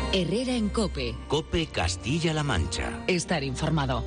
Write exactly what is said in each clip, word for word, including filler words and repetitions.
Herrera en COPE. COPE Castilla-La Mancha. Estar informado.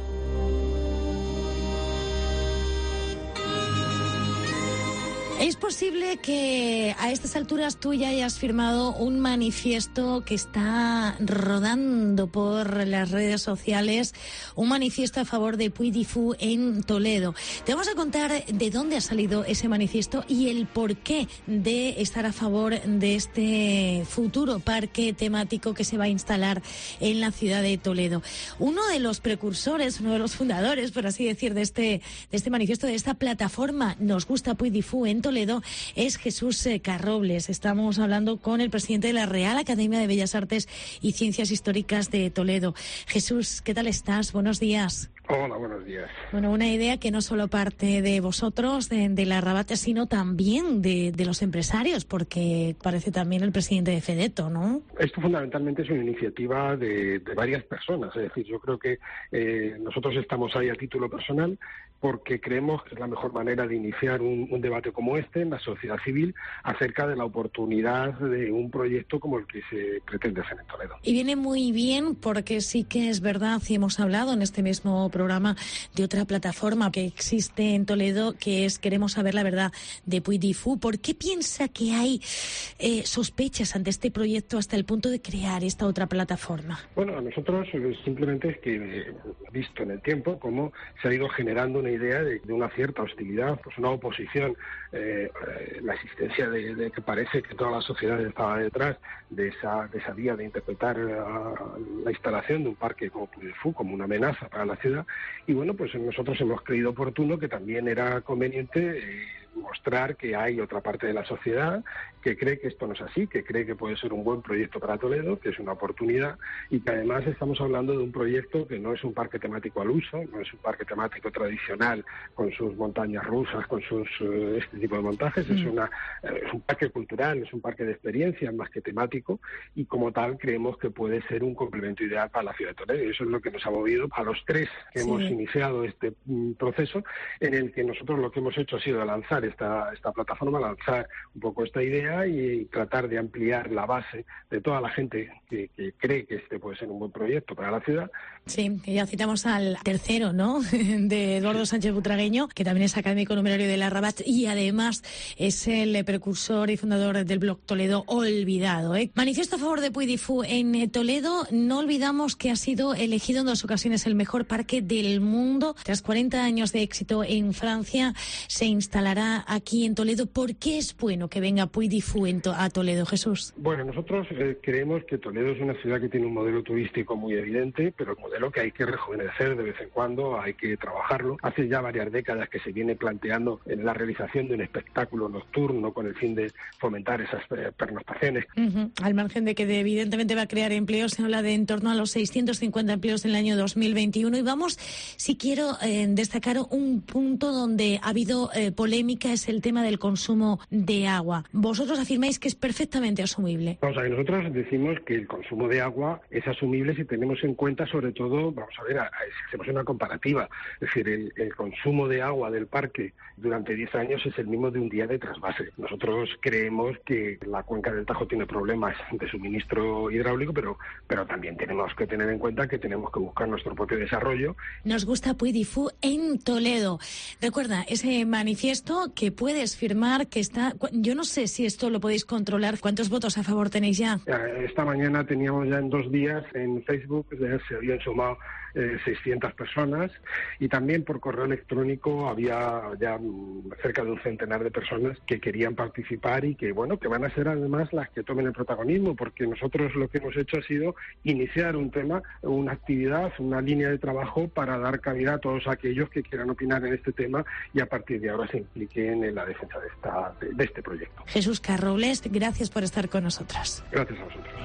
¿Es posible que a estas alturas tú ya hayas firmado un manifiesto que está rodando por las redes sociales, un manifiesto a favor de Puy du Fou en Toledo? Te vamos a contar de dónde ha salido ese manifiesto y el porqué de estar a favor de este futuro parque temático que se va a instalar en la ciudad de Toledo. Uno de los precursores, uno de los fundadores, por así decir, de este, de este manifiesto, de esta plataforma Nos Gusta Puy du Fou en Toledo, es Jesús Carrobles. Estamos hablando con el presidente de la Real Academia de Bellas Artes y Ciencias Históricas de Toledo. Jesús, ¿qué tal estás? Buenos días. Hola, buenos días. Bueno, una idea que no solo parte de vosotros, de, de la Rabate, sino también de, de los empresarios, porque parece también el presidente de Fedeto, ¿no? Esto fundamentalmente es una iniciativa de, de varias personas. Es decir, yo creo que eh, nosotros estamos ahí a título personal porque creemos que es la mejor manera de iniciar un, un debate como este en la sociedad civil acerca de la oportunidad de un proyecto como el que se pretende hacer en Toledo. Y viene muy bien porque sí que es verdad, y hemos hablado en este mismo programa de otra plataforma que existe en Toledo, que es Queremos Saber la Verdad de Puy du Fou. ¿Por qué piensa que hay eh, sospechas ante este proyecto hasta el punto de crear esta otra plataforma? Bueno, a nosotros eh, simplemente es que he eh, visto en el tiempo cómo se ha ido generando una idea de, de una cierta hostilidad, pues una oposición, eh, eh, la existencia de, de que parece que toda la sociedad estaba detrás de esa, de esa vía de interpretar uh, la instalación de un parque como Puy du Fou como una amenaza para la ciudad. Y bueno, pues nosotros hemos creído oportuno que también era conveniente eh, mostrar que hay otra parte de la sociedad que cree que esto no es así, que cree que puede ser un buen proyecto para Toledo, que es una oportunidad, y que además estamos hablando de un proyecto que no es un parque temático al uso, no es un parque temático tradicional con sus montañas rusas, con sus uh, este tipo de montajes, mm. es, una, uh, es un parque cultural, es un parque de experiencias más que temático, y como tal creemos que puede ser un complemento ideal para la ciudad de Toledo, y eso es lo que nos ha movido a los tres que sí. hemos iniciado este um, proceso, en el que nosotros lo que hemos hecho ha sido lanzar esta, esta plataforma, lanzar un poco esta idea y tratar de ampliar la base de toda la gente que, que cree que este puede ser un buen proyecto para la ciudad. Sí, ya citamos al tercero, ¿no?, de Eduardo Sánchez Butragueño, que también es académico numerario de la Rabat y además es el precursor y fundador del blog Toledo Olvidado, ¿eh? Manifiesto a favor de Puy du Fou en Toledo. No olvidamos que ha sido elegido en dos ocasiones el mejor parque del mundo. Tras cuarenta años de éxito en Francia, se instalará aquí en Toledo. ¿Por qué es bueno que venga Puy du Fou en to- a Toledo, Jesús? Bueno, nosotros eh, creemos que Toledo es una ciudad que tiene un modelo turístico muy evidente, pero un modelo que hay que rejuvenecer de vez en cuando, hay que trabajarlo. Hace ya varias décadas que se viene planteando en la realización de un espectáculo nocturno con el fin de fomentar esas eh, pernoctaciones. Uh-huh. Al margen de que de, evidentemente va a crear empleos, se habla de en torno a los seiscientos cincuenta empleos en el año dos mil veintiuno. Y vamos, si quiero eh, destacar un punto donde ha habido eh, polémica, es el tema del consumo de agua. Vosotros afirmáis que es perfectamente asumible. Vamos a ver, nosotros decimos que el consumo de agua es asumible si tenemos en cuenta, sobre todo, vamos a ver, a, a, si hacemos una comparativa. Es decir, el, el consumo de agua del parque durante diez años es el mismo de un día de trasvase. Nosotros creemos que la cuenca del Tajo tiene problemas de suministro hidráulico, pero, pero también tenemos que tener en cuenta que tenemos que buscar nuestro propio desarrollo. Nos gusta Puy du Fou en Toledo. Recuerda, ese manifiesto que puedes firmar, que está... Yo no sé si esto lo podéis controlar. ¿Cuántos votos a favor tenéis ya? Esta mañana teníamos ya en dos días en Facebook, se habían sumado eh, seiscientas personas, y también por correo electrónico había ya cerca de un centenar de personas que querían participar y que, bueno, que van a ser además las que tomen el protagonismo, porque nosotros lo que hemos hecho ha sido iniciar un tema, una actividad, una línea de trabajo para dar cabida a todos aquellos que quieran opinar en este tema y a partir de ahora se impliquen en la defensa de, esta, de, de este proyecto. Jesús Carrobles, gracias por estar con nosotros. Gracias a vosotros.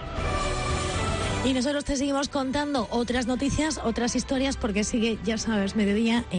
Y nosotros te seguimos contando otras noticias, otras historias, porque sigue, ya sabes, mediodía.